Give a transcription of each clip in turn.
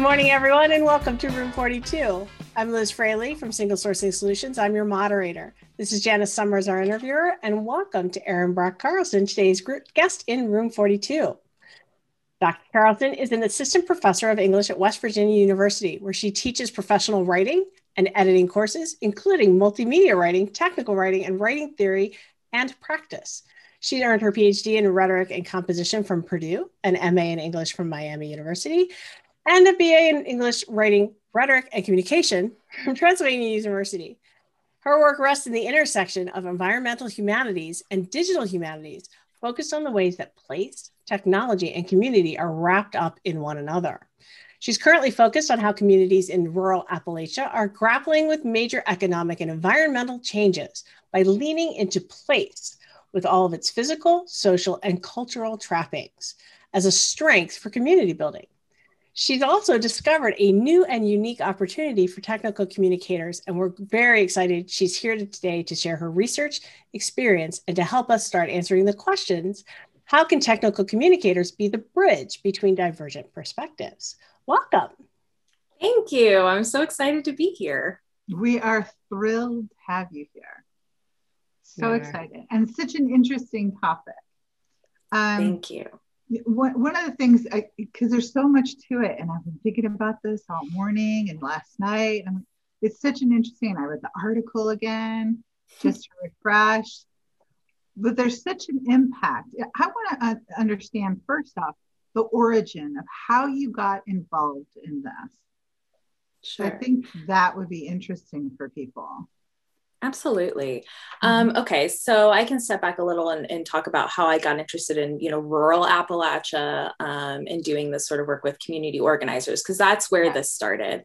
morning, everyone, and welcome to Room 42. I'm Liz Fraley from Single Sourcing Solutions. I'm your moderator. This is Janice Summers, our interviewer, and welcome to Erin Brock Carlson, today's guest in Room 42. Dr. Carlson is an assistant professor of English at West Virginia University, where she teaches professional writing and editing courses, including multimedia writing, technical writing, and writing theory and practice. She earned her PhD in rhetoric and composition from Purdue, an MA in English from Miami University, and a BA in English writing, rhetoric, and communication from Transylvania University. Her work rests in the intersection of environmental humanities and digital humanities, focused on the ways that place, technology, and community are wrapped up in one another. She's currently focused on how communities in rural Appalachia are grappling with major economic and environmental changes by leaning into place with all of its physical, social, and cultural trappings as a strength for community building. She's also discovered a new and unique opportunity for technical communicators, and we're very excited she's here today to share her research, experience, and to help us start answering the questions: how can technical communicators be the bridge between divergent perspectives? Welcome. Thank you. I'm so excited to be here. We are thrilled to have you here. So excited, and such an interesting topic. Thank you. One of the things, because there's so much to it, and I've been thinking about this all morning and last night. And it's such an interesting, I read the article again, just to refresh. But there's such an impact. I want to understand, first off, the origin of how you got involved in this. Sure. I think that would be interesting for people. Absolutely. Okay, so I can step back a little and talk about how I got interested in, rural Appalachia and doing this sort of work with community organizers, because that's where this started.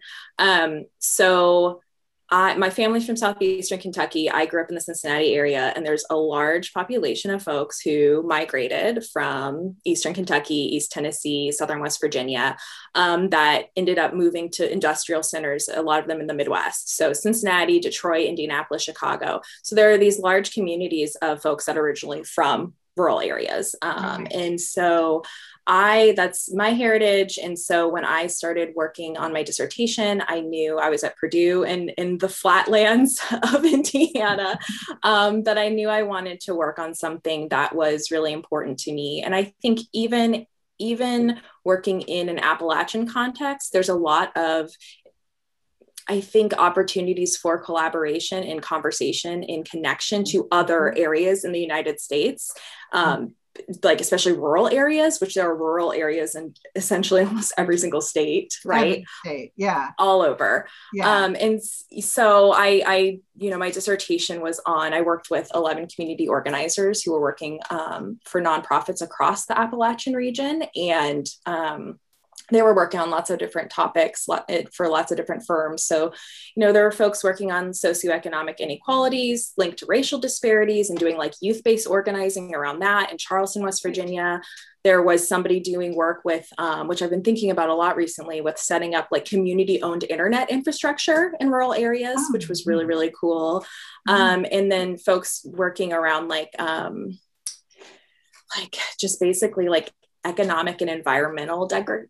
My family's from southeastern Kentucky. I grew up in the Cincinnati area, and there's a large population of folks who migrated from eastern Kentucky, East Tennessee, southern West Virginia, that ended up moving to industrial centers, a lot of them in the Midwest. So Cincinnati, Detroit, Indianapolis, Chicago. So there are these large communities of folks that are originally from rural areas. And so that's my heritage. And so when I started working on my dissertation, I knew I was at Purdue and in the flatlands of Indiana, that I knew I wanted to work on something that was really important to me. And I think even working in an Appalachian context, there's a lot of, I think, opportunities for collaboration and conversation in connection to other areas in the United States, like especially rural areas, which there are rural areas in essentially almost every single state, right? Every state, yeah. All over. Yeah. And so I my dissertation was on, I worked with 11 community organizers who were working for nonprofits across the Appalachian region. And they were working on lots of different topics for lots of different firms. So, there were folks working on socioeconomic inequalities linked to racial disparities and doing like youth-based organizing around that in Charleston, West Virginia. There was somebody doing work with, which I've been thinking about a lot recently, with setting up like community-owned internet infrastructure in rural areas, which was really, really cool. And then folks working around just basically like economic and environmental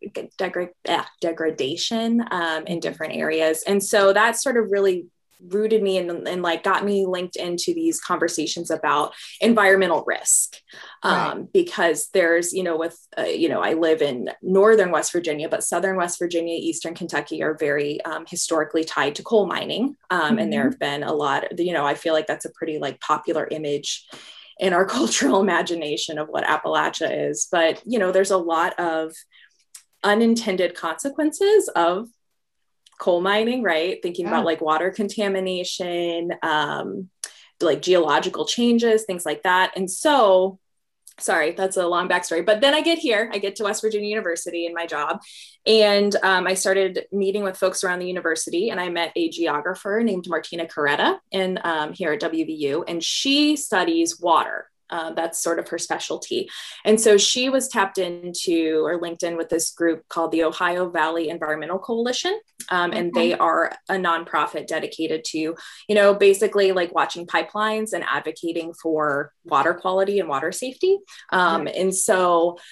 degradation in different areas. And so that sort of really rooted me and like got me linked into these conversations about environmental risk. Because there's, I live in northern West Virginia, but southern West Virginia, eastern Kentucky are very historically tied to coal mining. And there have been a lot, I feel like that's a pretty like popular image in our cultural imagination of what Appalachia is. But, there's a lot of unintended consequences of coal mining, right? Thinking about like water contamination, like geological changes, things like that. And so, sorry, that's a long backstory, but then I get to West Virginia University in my job. And I started meeting with folks around the university, and I met a geographer named Martina Carretta here at WVU, and she studies water. That's sort of her specialty. And so she was tapped into or linked in with this group called the Ohio Valley Environmental Coalition. And they are a nonprofit dedicated to, basically like watching pipelines and advocating for water quality and water safety. And so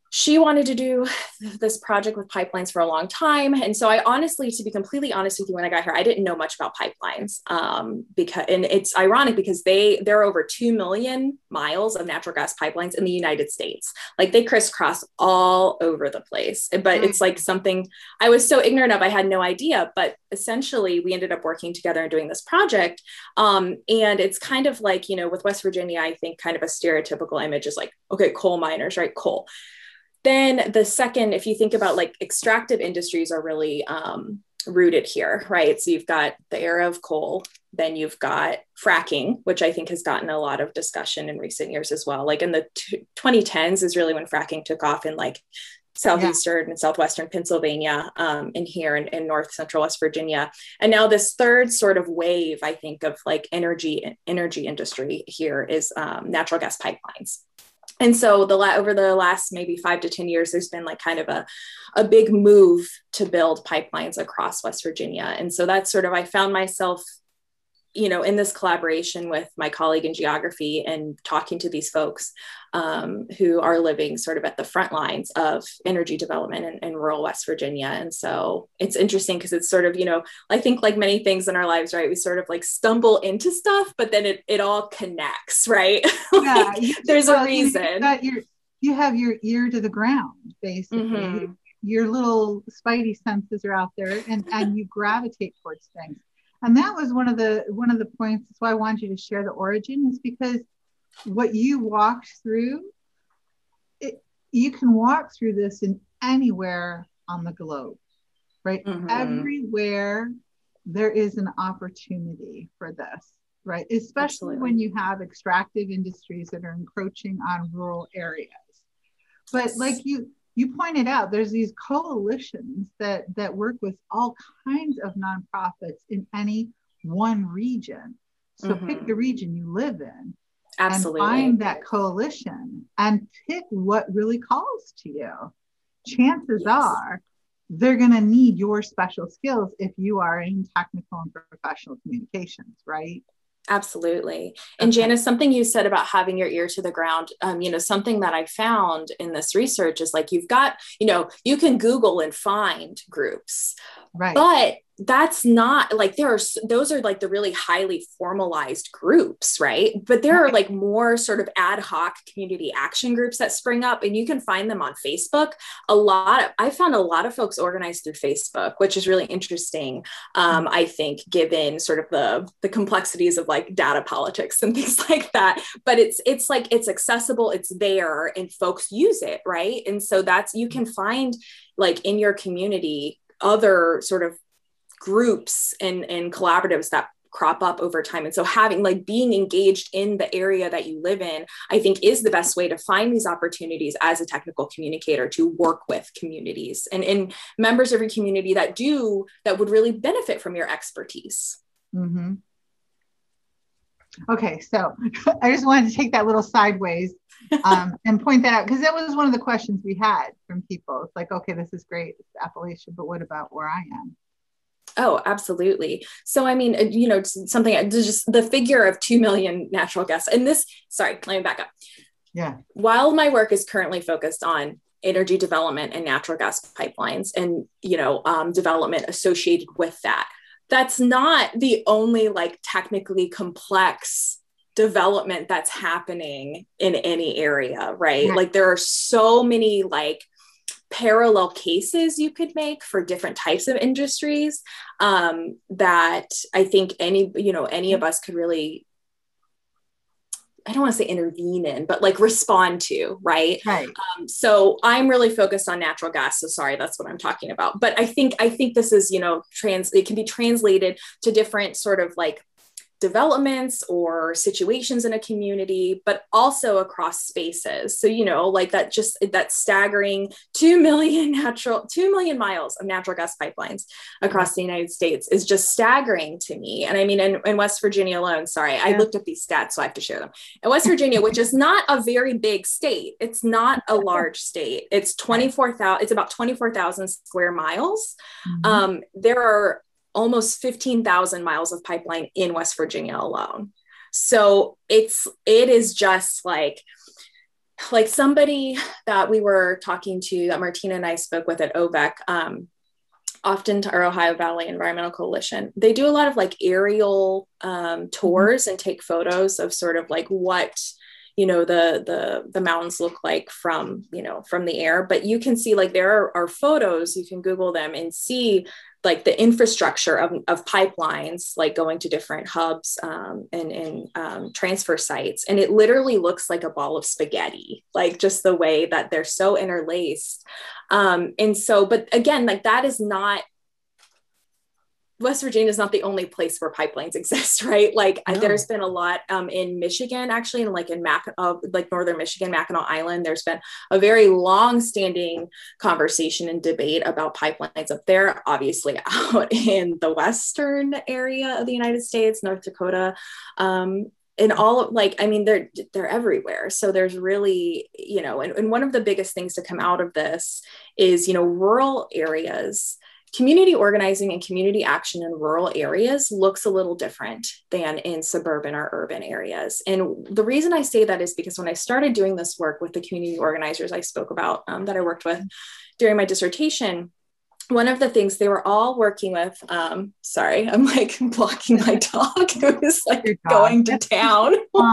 she wanted to do this project with pipelines for a long time. And so I honestly, to be completely honest with you, when I got here, I didn't know much about pipelines, because, and it's ironic because there are over 2 million miles of natural gas pipelines in the United States. Like they crisscross all over the place, but it's like something I was so ignorant of, I had no idea, but essentially we ended up working together and doing this project. And it's kind of like, you know, with West Virginia, I think kind of a stereotypical image is like, okay, coal miners, right? Coal. Then the second, if you think about like extractive industries are really rooted here, right? So you've got the era of coal, then you've got fracking, which I think has gotten a lot of discussion in recent years as well. Like in the 2010s is really when fracking took off in like southeastern and southwestern Pennsylvania, and here in north central West Virginia. And now this third sort of wave, I think, of like energy industry here is natural gas pipelines. And so over the last maybe 5 to 10 years, there's been like kind of a big move to build pipelines across West Virginia. And so that's sort of, I found myself, you know, in this collaboration with my colleague in geography and talking to these folks who are living sort of at the front lines of energy development in rural West Virginia. And so it's interesting because it's sort of, you know, I think like many things in our lives, right, we sort of like stumble into stuff, but then it all connects, right? Like, yeah, there's a reason. You have your ear to the ground, basically. Mm-hmm. Your little spidey senses are out there, and you gravitate towards things. And that was one of the points. That's why I wanted you to share the origin, is because what you walked through, you can walk through this in anywhere on the globe, right? Mm-hmm. Everywhere there is an opportunity for this, right? Especially Absolutely. When you have extractive industries that are encroaching on rural areas. But like you pointed out, there's these coalitions that work with all kinds of nonprofits in any one region. So mm-hmm. pick the region you live in. Absolutely. And find that coalition and pick what really calls to you. Chances are they're going to need your special skills if you are in technical and professional communications, right? Absolutely. And okay. Janice, something you said about having your ear to the ground, you know, something that I found in this research is like, you've got, you know, you can Google and find groups, right? But that's not like, those are like the really highly formalized groups, right? But there are like more sort of ad hoc community action groups that spring up, and you can find them on Facebook. I found a lot of folks organized through Facebook, which is really interesting. I think given sort of the complexities of like data politics and things like that, but it's like, it's accessible, it's there, and folks use it, right? And so you can find like in your community, other sort of groups and collaboratives that crop up over time. And so being engaged in the area that you live in, I think is the best way to find these opportunities as a technical communicator to work with communities and members of your community that would really benefit from your expertise. Mm-hmm. Okay. So I just wanted to take that little sideways and point that out, because that was one of the questions we had from people. It's like, okay, this is great, it's Appalachia, but what about where I am? Oh, absolutely. So, I mean, you know, something, just the figure of 2 million natural gas. And let me back up. Yeah. While my work is currently focused on energy development and natural gas pipelines and, you know, development associated with that, that's not the only like technically complex development that's happening in any area, right? Yeah. Like there are so many like parallel cases you could make for different types of industries that I think any of us could really, I don't want to say intervene in, but like respond to, right? Right. So I'm really focused on natural gas. So sorry, that's what I'm talking about. But I think this is, you know, it can be translated to different sort of like developments or situations in a community, but also across spaces. So, you know, like that staggering 2 million miles of natural gas pipelines across the United States is just staggering to me. And I mean, in West Virginia alone, I looked up these stats, so I have to share them. In West Virginia, which is not a very big state, it's not a large state. It's about 24,000 square miles. Mm-hmm. There are almost 15,000 miles of pipeline in West Virginia alone. So it is just like, like somebody that we were talking to, that Martina and I spoke with at OVEC, often to our Ohio Valley Environmental Coalition, they do a lot of like aerial tours and take photos of sort of like what, you know, the mountains look like from, you know, from the air. But you can see like there are photos, you can Google them and see like the infrastructure of pipelines, like going to different hubs and transfer sites. And it literally looks like a ball of spaghetti, like just the way that they're so interlaced. And so, but again, like that is not, West Virginia is not the only place where pipelines exist, right? Like no. There's been a lot in Michigan, actually, and like in like northern Michigan, Mackinac Island, there's been a very long-standing conversation and debate about pipelines up there. Obviously, out in the western area of the United States, North Dakota, and all of like, I mean, they're everywhere. So there's really, you know, and one of the biggest things to come out of this is, you know, rural areas. Community organizing and community action in rural areas looks a little different than in suburban or urban areas. And the reason I say that is because when I started doing this work with the community organizers I spoke about that I worked with during my dissertation, one of the things they were all working with, sorry, I'm like blocking my dog who's like going to town.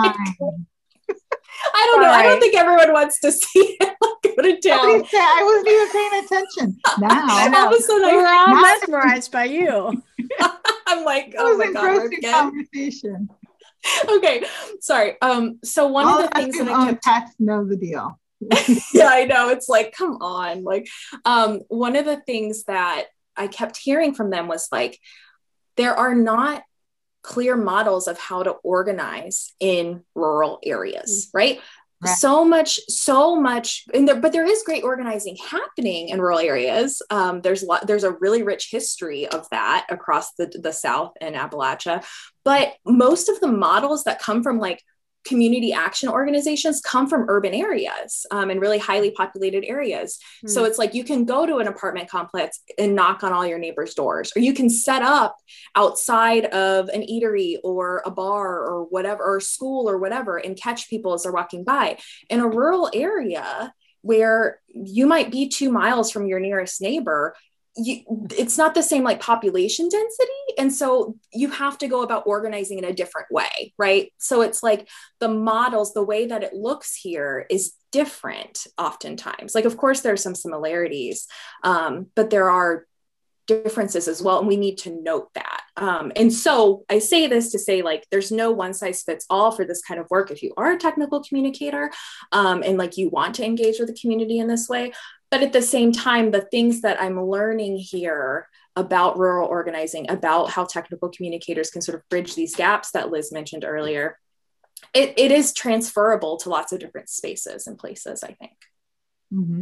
I don't know. I don't think everyone wants to see it go to town. I wasn't even paying attention. Now, all of a sudden, we're all mesmerized by you. I'm like, oh my God. Conversation. Okay, sorry. So one of the things that I kept know the deal. Yeah, I know. It's like, come on. Like, one of the things that I kept hearing from them was like, there are not clear models of how to organize in rural areas, right? So much, but there is great organizing happening in rural areas. There's a really rich history of that across the South and Appalachia, but most of the models that come from like community action organizations come from urban areas and really highly populated areas. So it's like you can go to an apartment complex and knock on all your neighbors' doors, or you can set up outside of an eatery or a bar or whatever, or a school or whatever, and catch people as they're walking by. In a rural area where you might be 2 miles from your nearest neighbor, it's not the same like population density. And so you have to go about organizing in a different way, right? So it's like the models, the way that it looks here is different oftentimes. Like, of course, there are some similarities, but there are differences as well. And we need to note that. And so I say this to say, like, there's no one size fits all for this kind of work. If you are a technical communicator and like you want to engage with the community in this way, but at the same time, the things that I'm learning here about rural organizing, about how technical communicators can sort of bridge these gaps that Liz mentioned earlier, it is transferable to lots of different spaces and places, I think. Mm-hmm.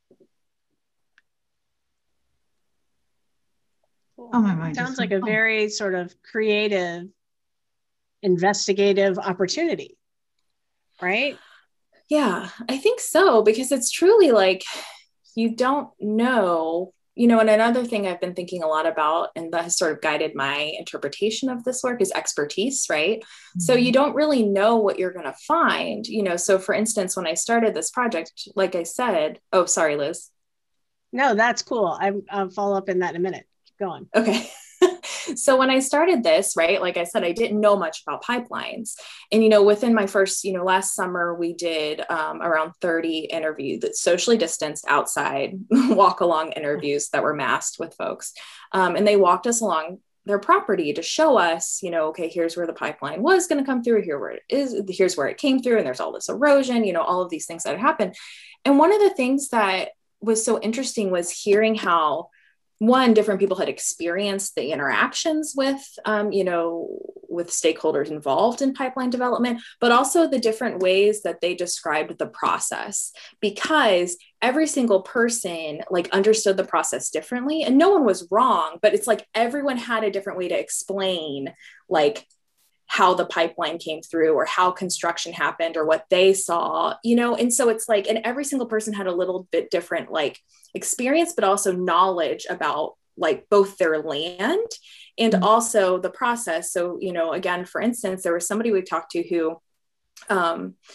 Oh, my mind. Sounds like a very sort of creative, investigative opportunity, right? Yeah, I think so, because it's truly like, you don't know, you know, and another thing I've been thinking a lot about, and that has sort of guided my interpretation of this work, is expertise, right? Mm-hmm. So you don't really know what you're going to find, you know. So for instance, when I started this project, like I said, oh, sorry, Liz. No, that's cool. I'll follow up in that in a minute. Keep going. Okay. So when I started this, right, like I said, I didn't know much about pipelines. And, you know, within my first, you know, last summer, we did around 30 interviews that socially distanced outside walk along interviews that were masked with folks. And they walked us along their property to show us, you know, okay, here's where the pipeline was going to come through, here where it is, here's where it came through, and there's all this erosion, you know, all of these things that happened. And one of the things that was so interesting was hearing how, one, different people had experienced the interactions with, you know, with stakeholders involved in pipeline development, but also the different ways that they described the process, because every single person like understood the process differently, and no one was wrong, but it's like everyone had a different way to explain like how the pipeline came through or how construction happened or what they saw, you know? And so it's like, and every single person had a little bit different like experience, but also knowledge about like both their land and also the process. So, you know, again, for instance, there was somebody we talked to who,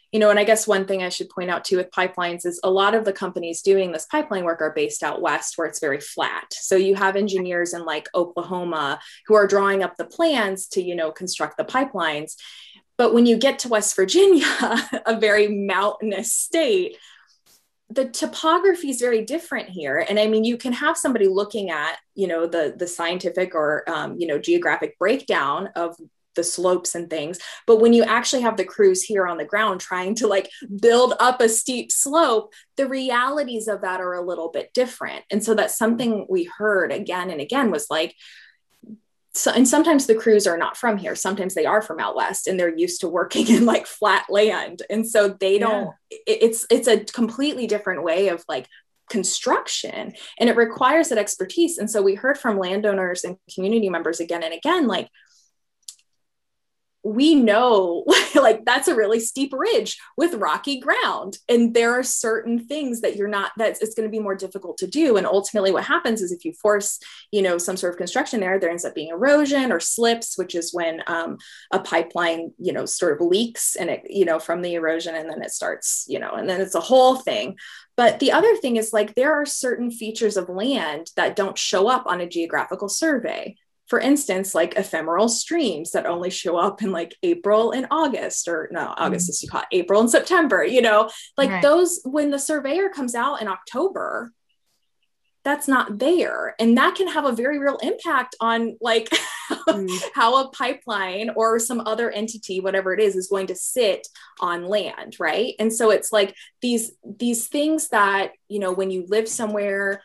And I guess one thing I should point out too with pipelines is a lot of the companies doing this pipeline work are based out west where it's very flat. So you have engineers in like Oklahoma who are drawing up the plans to, construct the pipelines. But when you get to West Virginia, a very mountainous state, the topography is very different here. And I mean, you can have somebody looking at, the scientific or, geographic breakdown of the slopes and things. But when you actually have the crews here on the ground trying to like build up a steep slope, the realities of that are a little bit different. And so that's something we heard again and again was like, and sometimes the crews are not from here. Sometimes they are from out west and they're used to working in like flat land. And so they don't, it's a completely different way of like construction, and it requires that expertise. And so we heard from landowners and community members again and again, like, we know like that's a really steep ridge with rocky ground. And there are certain things that it's going to be more difficult to do. And ultimately what happens is if you force, some sort of construction there ends up being erosion or slips, which is when a pipeline, sort of leaks and it, from the erosion, and then it starts, and then it's a whole thing. But the other thing is like, there are certain features of land that don't show up on a geographical survey. For instance, like ephemeral streams that only show up in like April and August, or no, August is too hot, April and September, like those, when the surveyor comes out in October, that's not there. And that can have a very real impact on like how a pipeline or some other entity, whatever it is going to sit on land. Right. And so it's like these things that, when you live somewhere,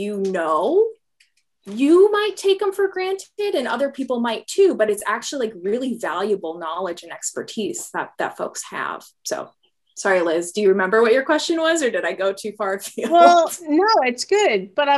you might take them for granted and other people might too, but it's actually like really valuable knowledge and expertise that folks have. So sorry, Liz, do you remember what your question was, or did I go too far afield? Well, no, it's good, but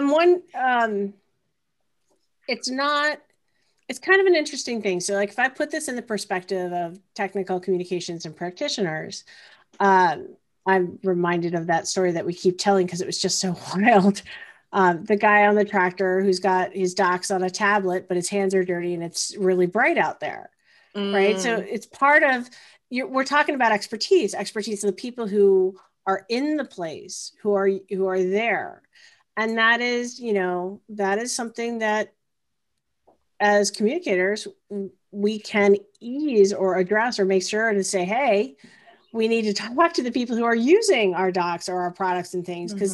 it's kind of an interesting thing. So like, if I put this in the perspective of technical communications and practitioners, I'm reminded of that story that we keep telling because it was just so wild. The guy on the tractor who's got his docs on a tablet, but his hands are dirty and it's really bright out there. Right. So it's part of we're talking about expertise of the people who are in the place, who are there. And that is, that is something that as communicators, we can ease or address or make sure to say, hey, we need to talk to the people who are using our docs or our products and things, because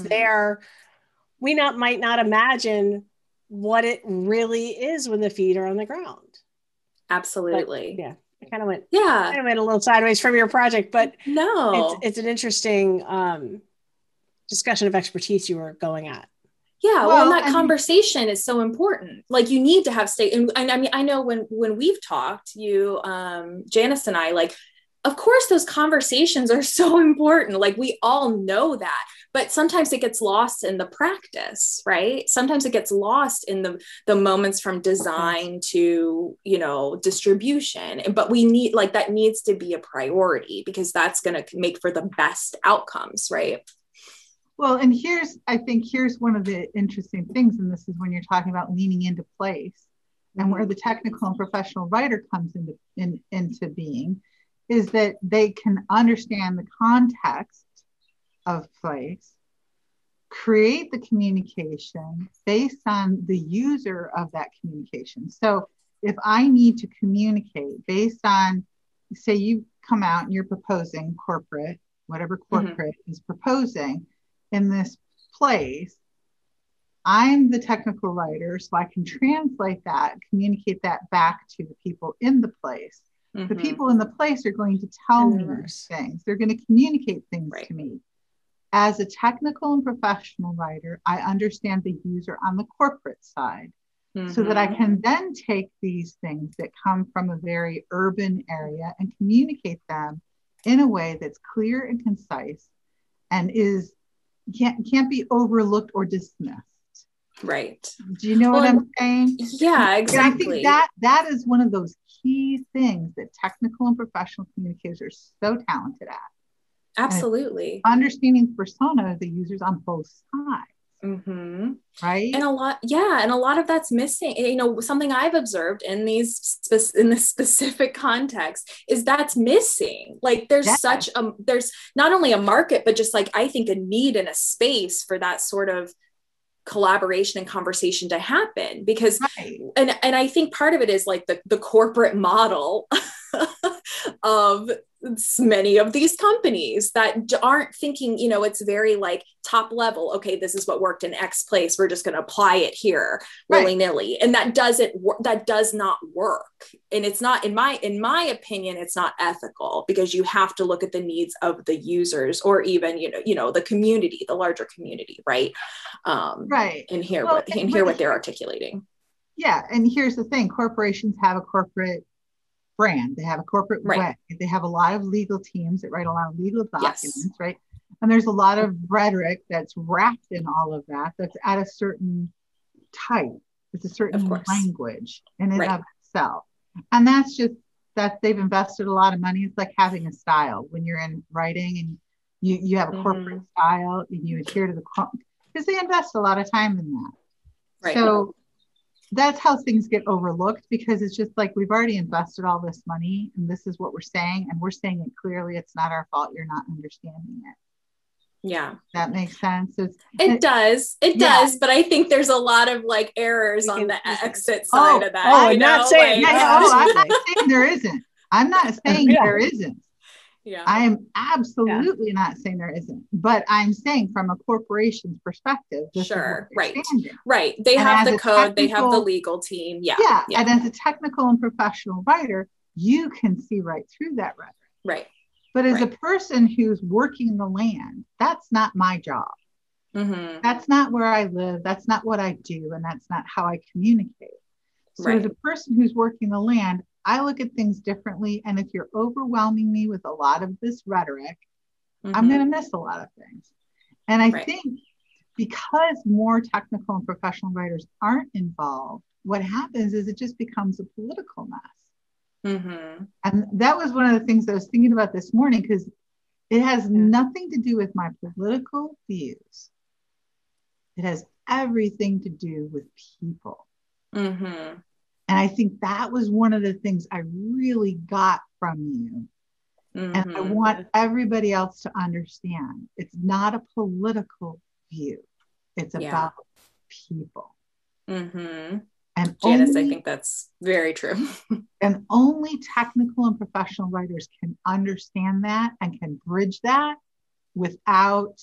might not imagine what it really is when the feet are on the ground. Absolutely. But, I kind of went a little sideways from your project, but no, it's an interesting discussion of expertise you were going at. Yeah. Well, that conversation is so important. Like you need to have and I mean, I know when we've talked, you, Janice and I, like, of course, those conversations are so important. Like we all know that, but sometimes it gets lost in the practice, right? Sometimes it gets lost in the moments from design to, distribution. But we need, like, that needs to be a priority because that's going to make for the best outcomes, right? Well, and I think here's one of the interesting things, and this is when you're talking about leaning into place and where the technical and professional writer comes into being, is that they can understand the context of place, create the communication based on the user of that communication. So if I need to communicate based on, say you come out and you're proposing corporate, whatever corporate is proposing in this place, I'm the technical writer, so I can translate that, communicate that back to the people in the place. The people in the place are going to tell me things. They're going to communicate things to me. As a technical and professional writer, I understand the user on the corporate side so that I can then take these things that come from a very urban area and communicate them in a way that's clear and concise and can't be overlooked or dismissed. Right. Do you know what I'm saying? Yeah, exactly. I think that is one of those key things that technical and professional communicators are so talented at. Absolutely. Understanding the persona of the users on both sides. Mm-hmm. Right. And a lot of that's missing. Something I've observed in in this specific context is that's missing. Like there's there's not only a market, but just like, I think a need and a space for that sort of collaboration and conversation to happen, because and I think part of it is like the corporate model of many of these companies that aren't thinking, it's very like top level. Okay, this is what worked in X place. We're just going to apply it here willy-nilly. And that does not work. And it's not, in my opinion, it's not ethical, because you have to look at the needs of the users, or even, the community, the larger community. Right. And hear what they're articulating. Yeah. And here's the thing. Corporations have a corporate brand. They have a corporate way. They have a lot of legal teams that write a lot of legal documents, right? And there's a lot of rhetoric that's wrapped in all of that, that's at a certain type. It's a certain language in and of itself. And that's that they've invested a lot of money. It's like having a style when you're in writing, and you have a corporate style, and you adhere to because they invest a lot of time in that. Right. So that's how things get overlooked, because it's just like, we've already invested all this money, and this is what we're saying, and we're saying it clearly. It's not our fault. You're not understanding it. Yeah. That makes sense. It does. But I think there's a lot of like errors on the exit side of that. I'm not saying there isn't. I'm not saying there isn't. Yeah. I am absolutely not saying there isn't, but I'm saying from a corporation's perspective, right. They have the code, they have the legal team. Yeah. And as a technical and professional writer, you can see right through that rhetoric. Right. But as a person who's working the land, that's not my job. Mm-hmm. That's not where I live. That's not what I do. And that's not how I communicate. So as a person who's working the land, I look at things differently. And if you're overwhelming me with a lot of this rhetoric, I'm going to miss a lot of things. And I think because more technical and professional writers aren't involved, what happens is it just becomes a political mess. Mm-hmm. And that was one of the things I was thinking about this morning, because it has nothing to do with my political views. It has everything to do with people. Mm-hmm. And I think that was one of the things I really got from you. Mm-hmm. And I want everybody else to understand, it's not a political view. It's about people. Mm-hmm. And Janice, I think that's very true. And only technical and professional writers can understand that and can bridge that without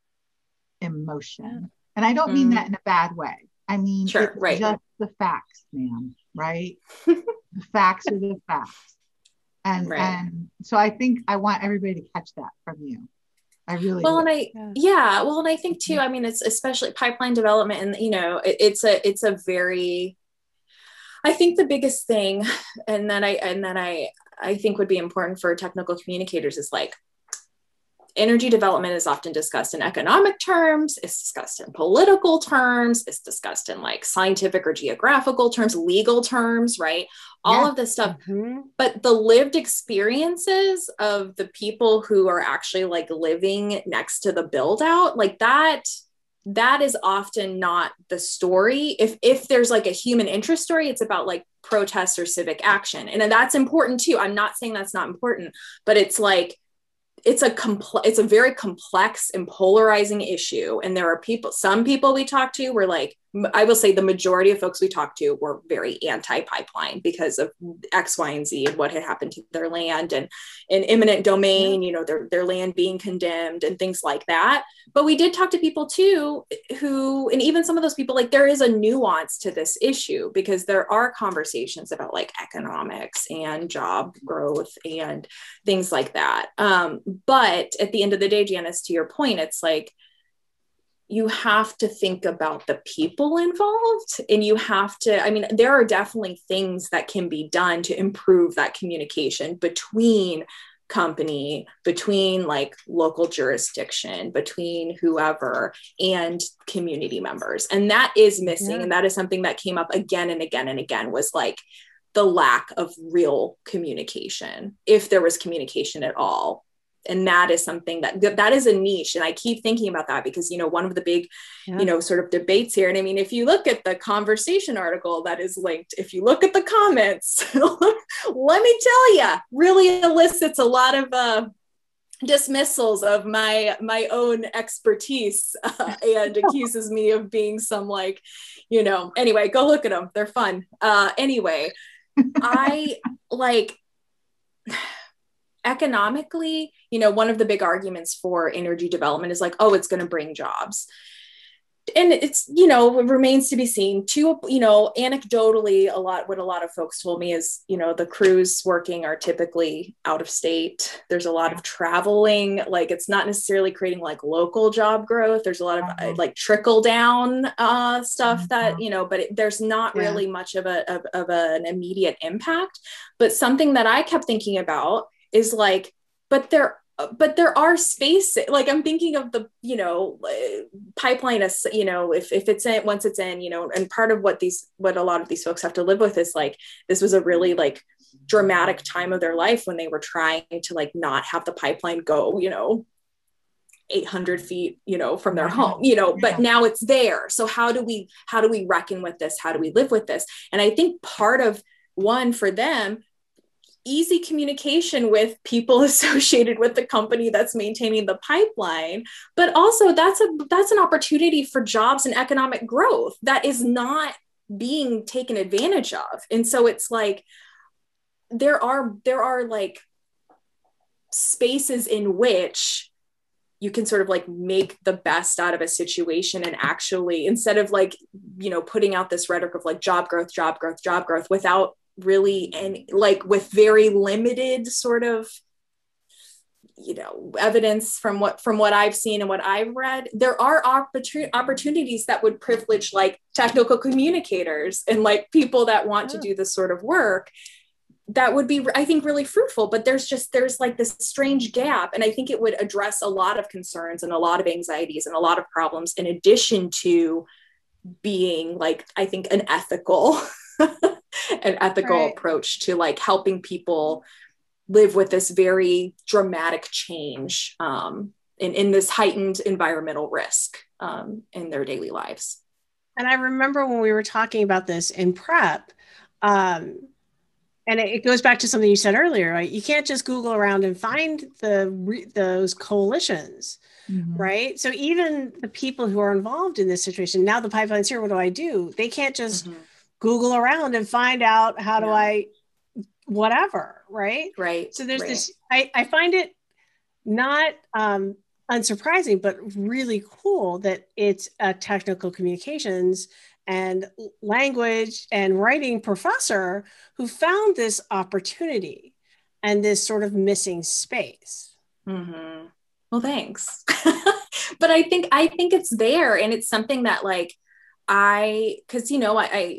emotion. And I don't mean that in a bad way. I mean, it's just the facts, ma'am, right? The facts are the facts. And so I think I want everybody to catch that from you. I really well, and I think too, I mean, it's especially pipeline development, and it's a very, I think the biggest thing, and then I think would be important for technical communicators is like, energy development is often discussed in economic terms, it's discussed in political terms, it's discussed in like scientific or geographical terms, legal terms, right? All of this stuff. Mm-hmm. But the lived experiences of the people who are actually like living next to the build out, like that is often not the story. If there's like a human interest story, it's about like protest or civic action. And that's important too. I'm not saying that's not important, but it's like, it's a very complex and polarizing issue. And there are some people we talk to were like, I will say the majority of folks we talked to were very anti-pipeline because of X, Y, and Z and what had happened to their land and in eminent domain, their land being condemned and things like that. But we did talk to people too, and even some of those people, like there is a nuance to this issue because there are conversations about like economics and job growth and things like that. But at the end of the day, Janice, to your point, it's like, you have to think about the people involved, and you have to, I mean, there are definitely things that can be done to improve that communication between company, between like local jurisdiction, between whoever and community members. And that is missing. And that is something that came up again and again and again, was like the lack of real communication, if there was communication at all, And that is something that is a niche. And I keep thinking about that because, you know, one of the big, you know, sort of debates here. And I mean, if you look at the conversation article that is linked, if you look at the comments, let me tell you, really elicits a lot of dismissals of my own expertise and accuses me of being some, like, you know, anyway, go look at them. They're fun. Anyway, I like economically, you know, one of the big arguments for energy development is like, oh, it's going to bring jobs. And it's, you know, it remains to be seen. You know, anecdotally, what a lot of folks told me is, you know, the crews working are typically out of state. There's a lot of traveling. Like, it's not necessarily creating like local job growth. There's a lot of like trickle down stuff that, you know, but there's not really much of an immediate impact. But something that I kept thinking about is like, but there are spaces, like I'm thinking of the, you know, pipeline as, you know, if it's in, once it's in, you know, and part of what a lot of these folks have to live with is like, this was a really like dramatic time of their life when they were trying to like not have the pipeline go, you know, 800 feet, you know, from their home, you know, but now it's there. So how do we reckon with this? How do we live with this? And I think part of one for them, easy communication with people associated with the company that's maintaining the pipeline, but also that's an opportunity for jobs and economic growth that is not being taken advantage of. And so it's like there are like spaces in which you can sort of like make the best out of a situation and actually, instead of like, you know, putting out this rhetoric of like job growth without really, and like with very limited sort of, you know, evidence from what I've seen and what I've read, there are opportunities that would privilege like technical communicators and like people that want to do this sort of work that would be, I think, really fruitful. But there's like this strange gap. And I think it would address a lot of concerns and a lot of anxieties and a lot of problems, in addition to being like, I think, an ethical approach to like helping people live with this very dramatic change in this heightened environmental risk in their daily lives. And I remember when we were talking about this in prep, and it goes back to something you said earlier, right? You can't just Google around and find those coalitions, right? So even the people who are involved in this situation, now the pipeline's here, what do I do? They can't just Google around and find out how do I, whatever, right? Right. So there's this, I find it not unsurprising, but really cool that it's a technical communications and language and writing professor who found this opportunity and this sort of missing space. Well, thanks. But I think it's there, and it's something that like because you know I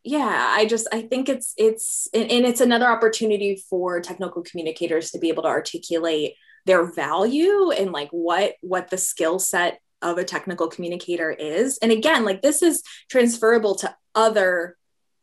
think it's another opportunity for technical communicators to be able to articulate their value and like what the skill set of a technical communicator is. And again, like this is transferable to other,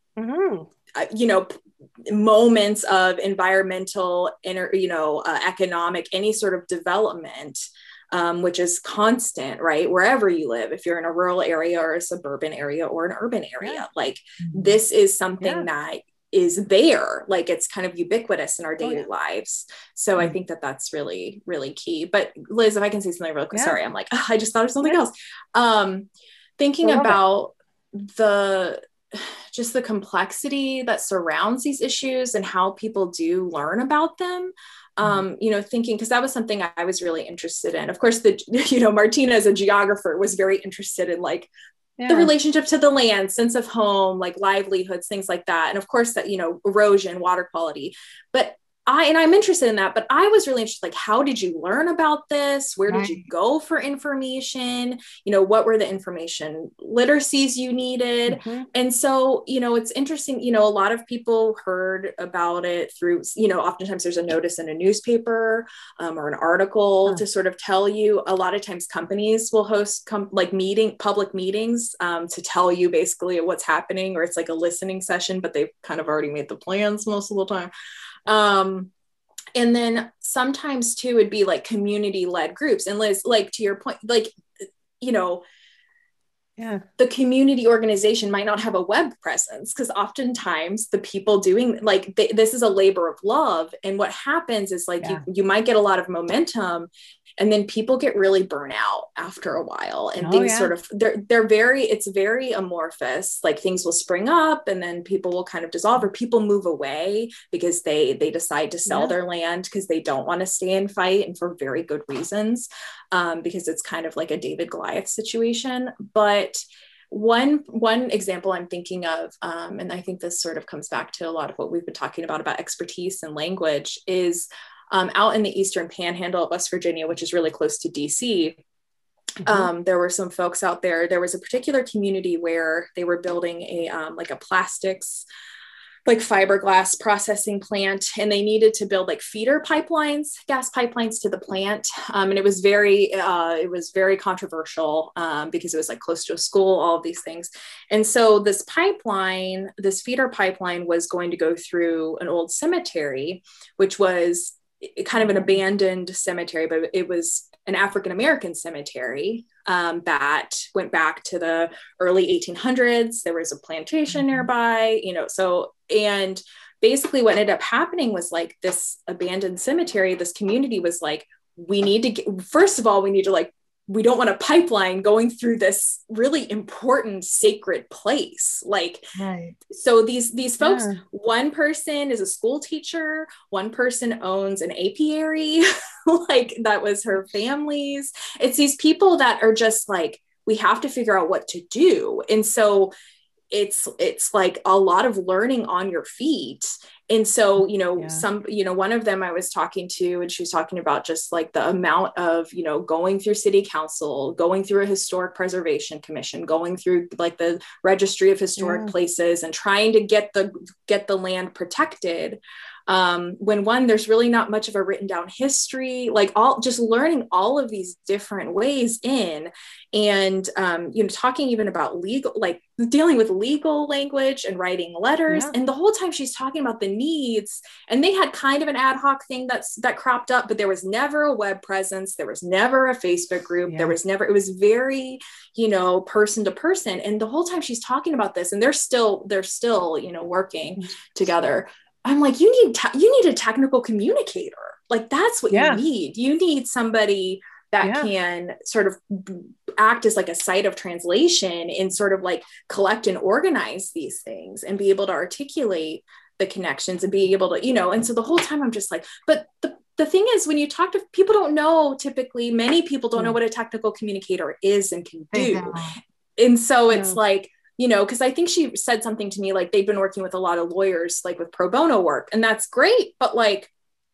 you know, moments of environmental, economic, any sort of development, which is constant, right? Wherever you live, if you're in a rural area or a suburban area or an urban area, like this is something that is there, like it's kind of ubiquitous in our daily lives. So I think that that's really, really key. But Liz, if I can say something real quick, sorry, I'm like, I just thought of something else. Thinking about the complexity that surrounds these issues and how people do learn about them. You know, thinking, because that was something I was really interested in. Of course, Martina as a geographer was very interested in like the relationship to the land, sense of home, like livelihoods, things like that. And of course that, you know, erosion, water quality, but I'm interested in that, but I was really interested, like, how did you learn about this? Where did you go for information? You know, what were the information literacies you needed? And so, you know, it's interesting, you know, a lot of people heard about it through, you know, oftentimes there's a notice in a newspaper or an article to sort of tell you. A lot of times companies will host public meetings to tell you basically what's happening, or it's like a listening session, but they've kind of already made the plans most of the time. And then sometimes too would be like community led groups. And Liz, like to your point, like, you know, the community organization might not have a web presence, because oftentimes the people doing like this is a labor of love. And what happens is like you might get a lot of momentum, and then people get really burnt out after a while, and things sort of it's very amorphous. Like things will spring up and then people will kind of dissolve, or people move away because they decide to sell their land because they don't want to stay and fight, and for very good reasons, because it's kind of like a David Goliath situation. But one example I'm thinking of, and I think this sort of comes back to a lot of what we've been talking about expertise and language, is out in the Eastern Panhandle of West Virginia, which is really close to DC. There were some folks out there. There was a particular community where they were building a like a plastics, like fiberglass processing plant, and they needed to build like feeder pipelines, gas pipelines to the plant. And it was very controversial because it was like close to a school, all of these things. And so this feeder pipeline was going to go through an old cemetery, which was kind of an abandoned cemetery, but it was an African-American cemetery that went back to the early 1800s. There was a plantation nearby, and basically what ended up happening was like this abandoned cemetery, this community was like, we don't want a pipeline going through this really important sacred place. Like, so these folks, one person is a school teacher, one person owns an apiary, like that was her family's. It's these people that are just like, we have to figure out what to do. And so it's like a lot of learning on your feet. And so, one of them I was talking to, and she was talking about just like the amount of, going through city council, going through a historic preservation commission, going through like the registry of historic places and trying to get the land protected. When there's really not much of a written down history, like just learning all of these different ways in, and, talking even about legal, like dealing with legal language and writing letters. And the whole time she's talking about the needs, and they had kind of an ad hoc thing that cropped up, but there was never a web presence. There was never a Facebook group. It was very, person to person. And the whole time she's talking about this, and they're still, working together. I'm like, you need a technical communicator. Like that's what you need. You need somebody that can sort of act as like a site of translation and sort of like collect and organize these things and be able to articulate the connections and be able to, and so the whole time I'm just like, but the thing is, when you talk to people, don't know, typically many people don't know what a technical communicator is and can do. And so it's like, because I think she said something to me, like they've been working with a lot of lawyers, like with pro bono work, and that's great. But like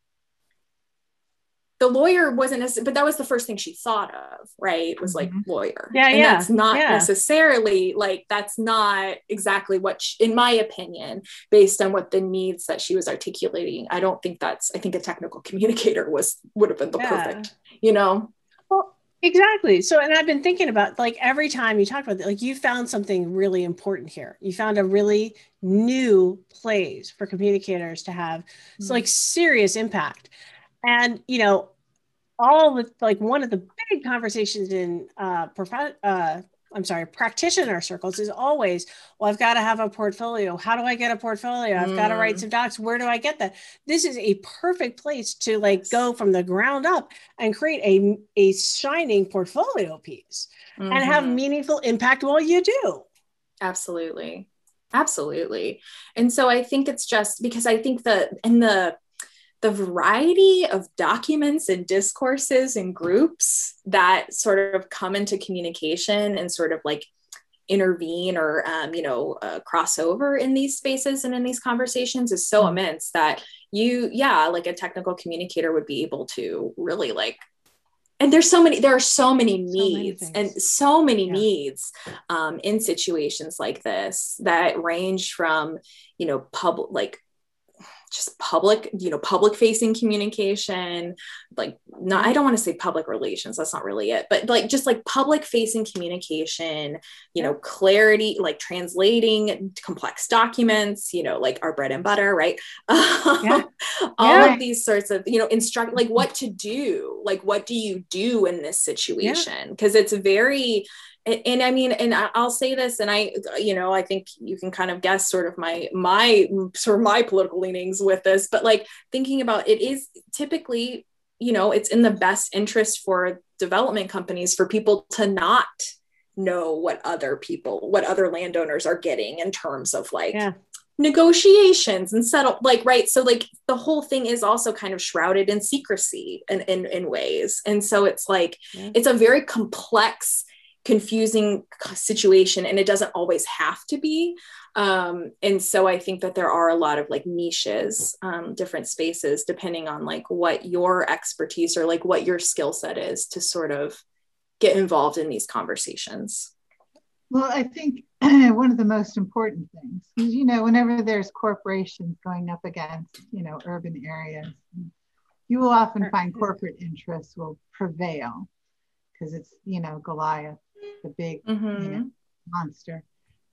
the lawyer but that was the first thing she thought of, right? Was like lawyer. And that's not necessarily like, that's not exactly what, in my opinion, based on what the needs that she was articulating, I think a technical communicator would have been the perfect, Well, exactly. So, and I've been thinking about like every time you talk about it, like you found something really important here. You found a really new place for communicators to have like serious impact. And, all with like one of the big conversations in practitioner circles is always, well, I've got to have a portfolio. How do I get a portfolio? I've got to write some docs. Where do I get that? This is a perfect place to like go from the ground up and create a shining portfolio piece and have meaningful impact while you do. Absolutely. And so I think it's just because I think the variety of documents and discourses and groups that sort of come into communication and sort of like intervene or, cross over in these spaces and in these conversations is so immense that like a technical communicator would be able to really like, and there are so many needs needs in situations like this that range from, public, like just public, public facing communication, like not, I don't want to say public relations, that's not really it, but like just like public facing communication, clarity, like translating complex documents, like our bread and butter, right? All of these sorts of, instruct, like what to do, like what do you do in this situation? Because it's very, and I mean, and I'll say this, and I think you can kind of guess sort of my political leanings with this, but like thinking about it is typically, it's in the best interest for development companies for people to not know what other landowners are getting in terms of like negotiations and settle, like, right. So like the whole thing is also kind of shrouded in secrecy in ways. And so it's like, it's a very complex, confusing situation, and it doesn't always have to be. And so I think that there are a lot of like niches, different spaces, depending on like what your expertise or like what your skill set is to sort of get involved in these conversations. Well, I think one of the most important things is, whenever there's corporations going up against, urban areas, you will often find corporate interests will prevail because it's, Goliath, the big monster.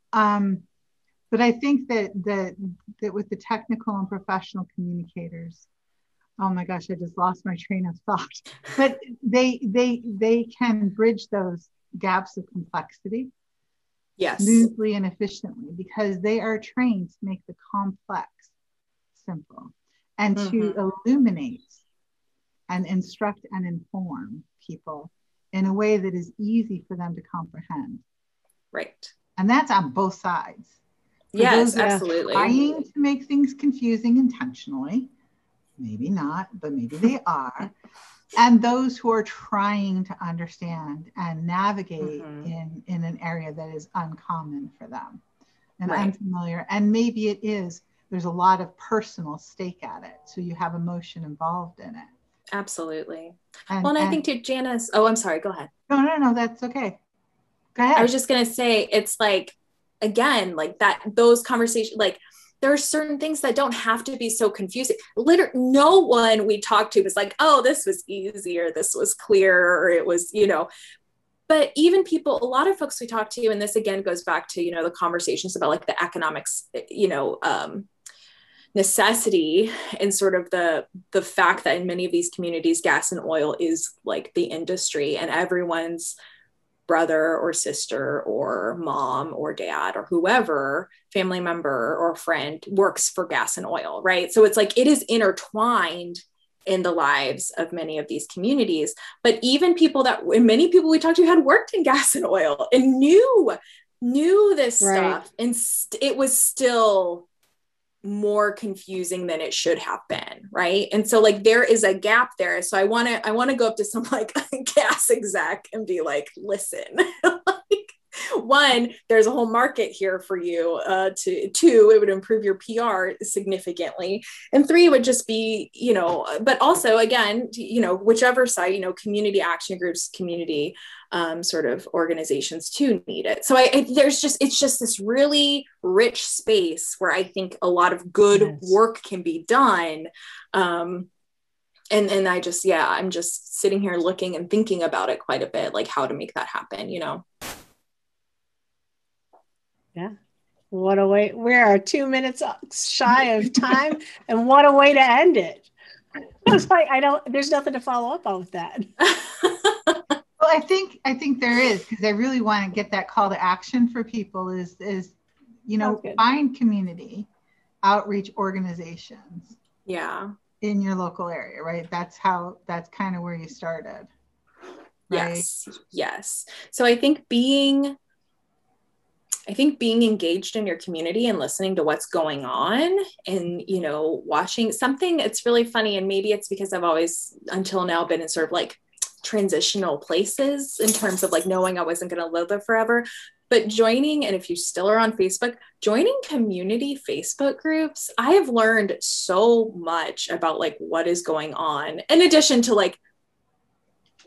But I think that with the technical and professional communicators, oh my gosh, I just lost my train of thought. But they can bridge those gaps of complexity smoothly and efficiently, because they are trained to make the complex simple and to illuminate and instruct and inform people in a way that is easy for them to comprehend. Right. And that's on both sides. For yes, absolutely. Trying to make things confusing intentionally, maybe not, but maybe they are. And those who are trying to understand and navigate in an area that is uncommon for them and unfamiliar. And maybe there's a lot of personal stake at it. So you have emotion involved in it. Absolutely. And I think to Janice, I'm sorry, go ahead. No, that's okay. Go ahead. I was just going to say, it's like, again, like that, those conversations, like there are certain things that don't have to be so confusing. Literally, no one we talked to was like, oh, this was easier, this was clear, or it was, but even people, a lot of folks we talk to, and this again goes back to, the conversations about like the economics, necessity, and sort of the fact that in many of these communities, gas and oil is like the industry, and everyone's brother or sister or mom or dad or whoever, family member or friend, works for gas and oil, right? So it's like it is intertwined in the lives of many of these communities. But even many people we talked to had worked in gas and oil and knew this stuff, and it was still more confusing than it should have been, right? And so like there is a gap there. So I want to go up to some like gas exec and be like, listen, like, one, there's a whole market here for you. Two, it would improve your PR significantly, and three would just be, but also again, whichever side, community action groups, community sort of organizations too need it. So it's just this really rich space where I think a lot of good work can be done. And I just, I'm just sitting here looking and thinking about it quite a bit, like how to make that happen, Yeah. What a way. We are 2 minutes shy of time, and what a way to end it. It's like, there's nothing to follow up on with that. Well, I think there is, because I really want to get that call to action for people is find community outreach organizations. Yeah. In your local area, right? That's kind of where you started. Right? Yes. So I think being engaged in your community and listening to what's going on, and, watching something, it's really funny. And maybe it's because I've always until now been in sort of like transitional places in terms of like knowing I wasn't going to live there forever, but joining, and if you still are on Facebook, joining community Facebook groups, I have learned so much about like what is going on, in addition to like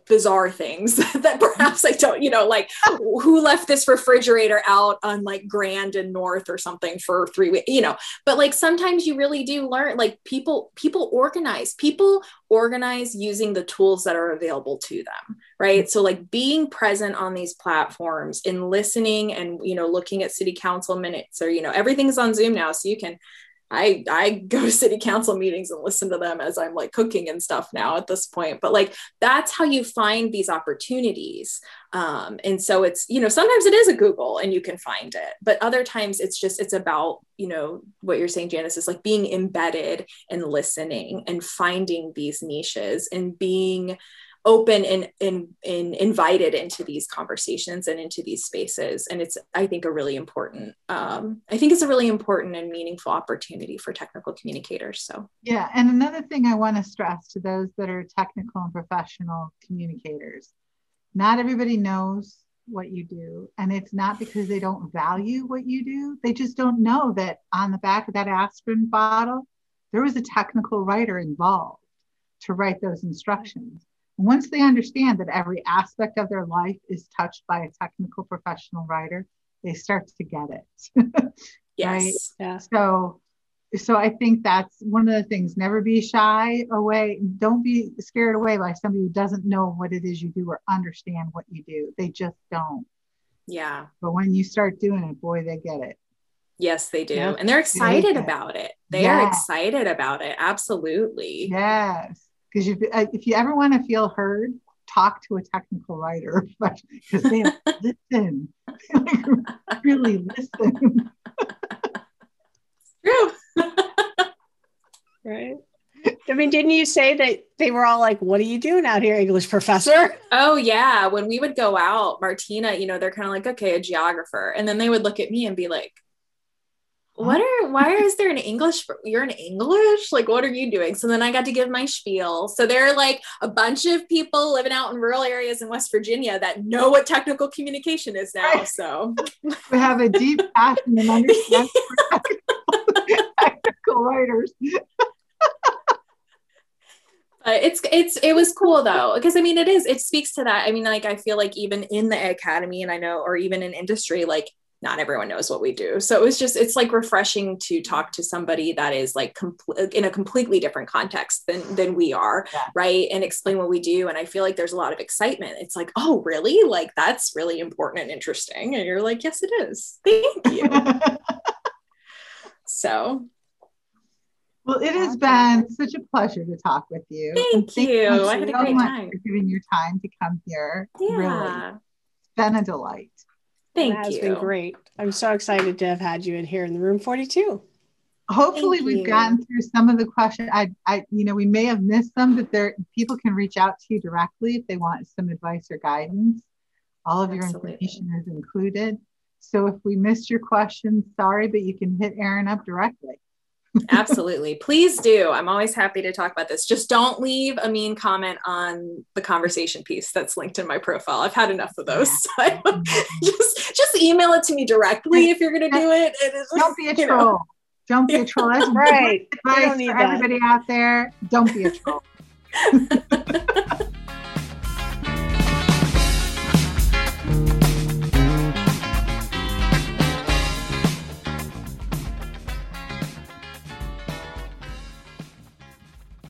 bizarre things that perhaps I don't, like who left this refrigerator out on like Grand and North or something for 3 weeks, but like sometimes you really do learn, like people organize using the tools that are available to them. Right. So like being present on these platforms and listening and, looking at city council minutes or, everything's on Zoom now. So you can, I go to city council meetings and listen to them as I'm like cooking and stuff now at this point, but like, that's how you find these opportunities. And so it's, sometimes it is a Google and you can find it, but other times it's about, what you're saying, Janice, is like being embedded and listening and finding these niches and being open and invited into these conversations and into these spaces. And it's, I think, it's a really important and meaningful opportunity for technical communicators. So, yeah. And another thing I want to stress to those that are technical and professional communicators, not everybody knows what you do. And it's not because they don't value what you do. They just don't know that on the back of that aspirin bottle, there was a technical writer involved to write those instructions. Once they understand that every aspect of their life is touched by a technical professional writer, they start to get it. Yes. Right? Yeah. So I think that's one of the things. Never be shy away. Don't be scared away by somebody who doesn't know what it is you do or understand what you do. They just don't. Yeah. But when you start doing it, boy, they get it. Yes, they do. Yeah. And they're excited about it. They are excited about it. Absolutely. Yes. Because if you ever want to feel heard, talk to a technical writer, because they listen. They really listen. True. Right. I mean, didn't you say that they were all like, what are you doing out here, English professor? Oh, yeah. When we would go out, Martina, they're kind of like, okay, a geographer. And then they would look at me and be like, why is there an English? You're in English? Like, what are you doing? So then I got to give my spiel. So there are like a bunch of people living out in rural areas in West Virginia that know what technical communication is now. Right. So we have a deep passion and understanding for technical writers. But it was cool though, because it speaks to that. Like, I feel like even in the academy, and I know, or even in industry, like not everyone knows what we do. So it's like refreshing to talk to somebody that is like in a completely different context than we are. Yeah. Right. And explain what we do. And I feel like there's a lot of excitement. It's like, oh, really? Like, that's really important and interesting. And you're like, yes, it is. Thank you. So. Well, it has been such a pleasure to talk with you. Thank you. I had a great time. For giving your time to come here. Yeah. Really. It's been a delight. It has been great. I'm so excited to have had you in here in the room 42. Hopefully we've gotten through some of the questions. We may have missed some, but people can reach out to you directly if they want some advice or guidance. All of your information is included. So if we missed your questions, sorry, but you can hit Erin up directly. Absolutely. Please do. I'm always happy to talk about this. Just don't leave a mean comment on the conversation piece that's linked in my profile. I've had enough of those. So just email it to me directly if you're going to do it. Don't be a troll. Don't be a troll. That's right. Advice for everybody out there. Don't be a troll.